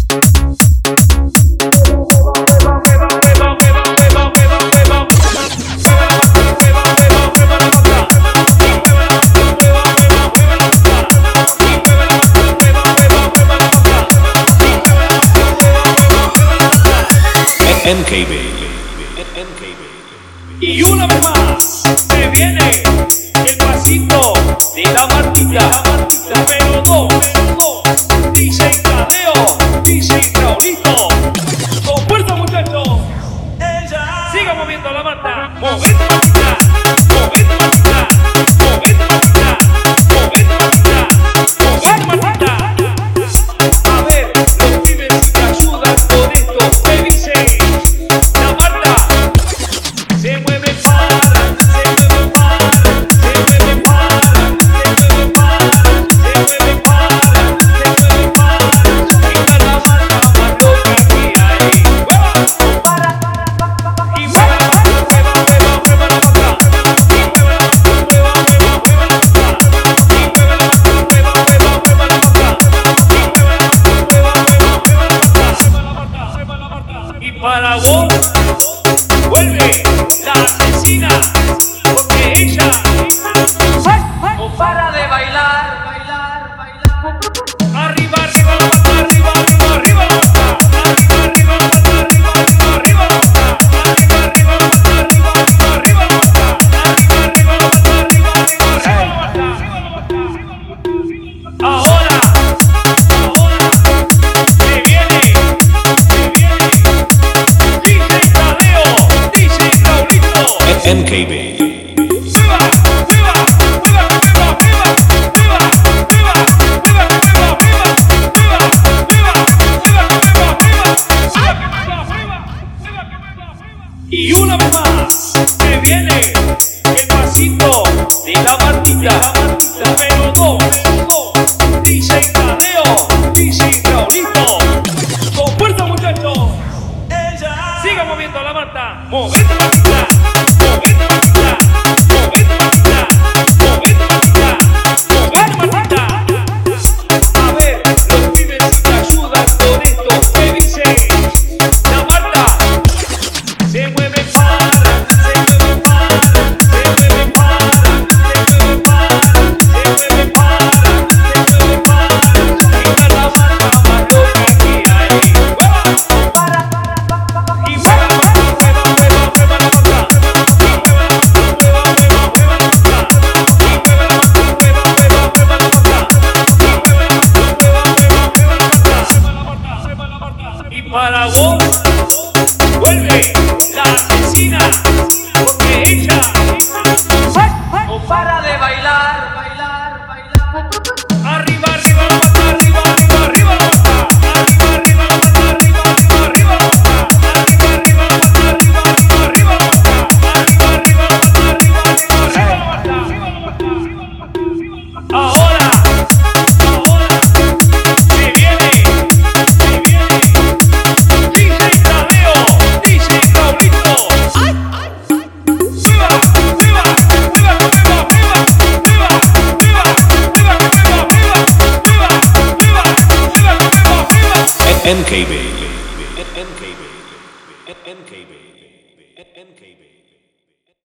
MKB. Y una vez más se viene el pasito de la Martita, número 2, DJ Tadeo, DJ Raulito. Con fuerza, muchachos. Siga moviendo la Marta. Movete, Martita. Movete, Martita. Movete, Martita. Movete, Martita. Movete, Martita. A ver, los pibes si te ayudan con esto. Me dice la Marta. Se mueve para, se mueve para, se mueve para, se mueve para, se mueve para, se mueve para. Y para la Marta más loca que hay. Y para la Marta, mueva la Marta. Y mueva la Marta, mueva la Marta. Y mueva la Marta, mueva la Marta. Y mueva la Marta, mueva la Marta. Y para vos vuelve la asesina, porque ella no para de bailar, bailar, bailar. Arriba, arriba, la Marta, arriba, arriba, arriba, la Marta. Arriba, arriba, la Marta, arriba, arriba, arriba, la Marta. Arriba, arriba, la Marta, arriba, arriba, arriba, la Marta. Arriba, arriba, la Marta, arriba, arriba, arriba, la Marta. Ahora se viene DJ Tadeo, DJ Raulito. MKB. ¡Viva! ¡Viva! ¡Viva! ¡Viva! ¡Viva! ¡Viva! ¡Viva! ¡Viva! ¡Viva! Y una vez más se viene el pasito de la Martita, número 2, DJ Tadeo, DJ Raulito. Con fuerza, muchachos. Siga moviendo la Marta. Movete, Martita. Movete, Martita. Movete, Martita. Movete, Martita. Movete, Martita. A ver, los pibes si te ayudan con esto. Me dice la Marta. Se mueve para, se mueve para, se mueve para, se mueve para, se mueve para, se mueve para. Y para la Marta más loca que hay. Y para la Marta, mueva la Marta. Y mueva la Marta, mueva la Marta. Y mueva la Marta, mueva la Marta. Y mueva la Marta, mueva la Marta. Y para vos vuelve la asesina, porque ella no para de bailar, bailar, bailar. Arriba, arriba, la Marta, arriba, arriba, arriba, la Marta. Arriba, arriba, la Marta, arriba, arriba, arriba, la Marta. Arriba, arriba, la Marta, arriba, arriba, arriba, la Marta. Arriba, arriba, la Marta, arriba, arriba, arriba, la Marta. Ahora se viene DJ Tadeo, DJ Raulito. ¡Viva! ¡Viva! ¡Viva! ¡Viva! ¡Viva! ¡Viva! ¡Viva! ¡Viva! ¡Viva! ¡Viva! ¡Viva! ¡Viva! ¡Viva! ¡Viva! MKB.